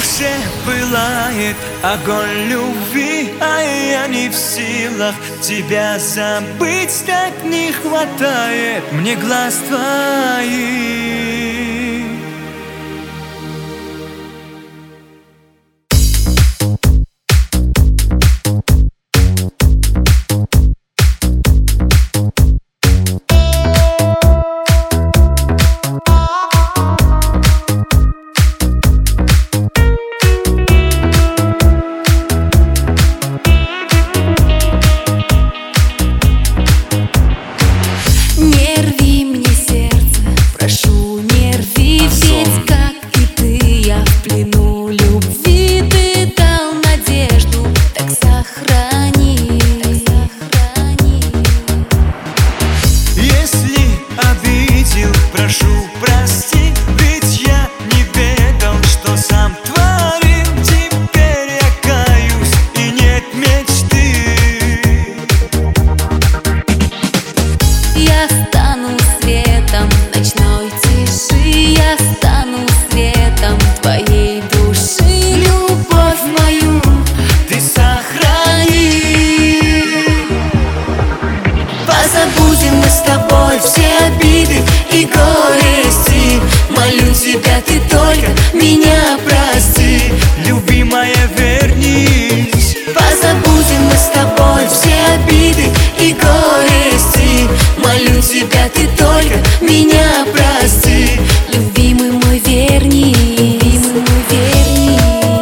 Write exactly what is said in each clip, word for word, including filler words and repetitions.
душе пылает огонь любви, а я не в силах тебя забыть. Так не хватает мне глаз твоих. Прошу, прости, ведь я не ведал, что сам творил. Теперь я каюсь, и нет мечты. Я стану светом ночной тиши, я стану светом твоей души. Любовь мою ты сохрани. Позабудем мы с тобой все обиды и горести. Молю тебя, ты только меня прости. Любимая, вернись. Позабудем мы с тобой все обиды и горести. Молю тебя, ты только меня прости. Любимый мой, вернись. Любимый мой, вернись.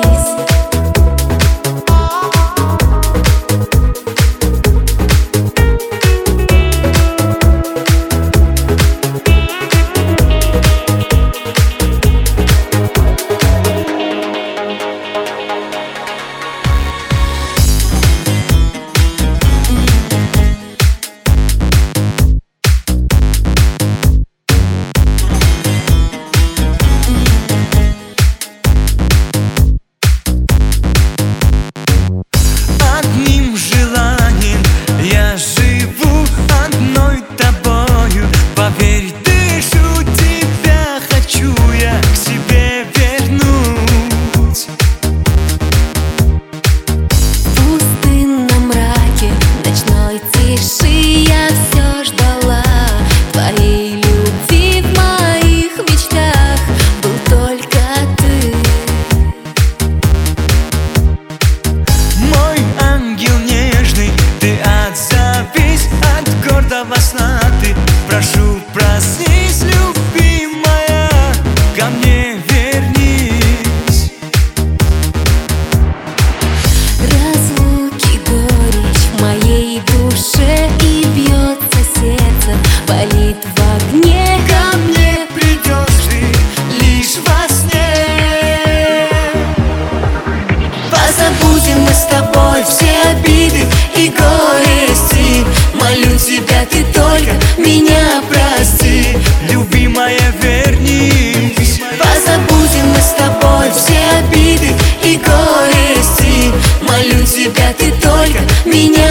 Поверь, дышу тебя, хочу я к себе вернуть. В пустынном мраке ночной тиши я все ждала твоей любви. В моих мечтах был только ты. Мой ангел нежный, ты отзовись от гордого сна. Ты, прошу, проснись, любимая, ко мне вернись. Разлуки горечь в моей душе, и бьется сердце, болит в огне. Ко мне придешь ты лишь во сне. Позабудем мы с тобой все обиды и горести. Молю тебя, ты только меня прости. Любимая, вернись. Позабудем мы с тобой все обиды и горести. Молю тебя, ты только меня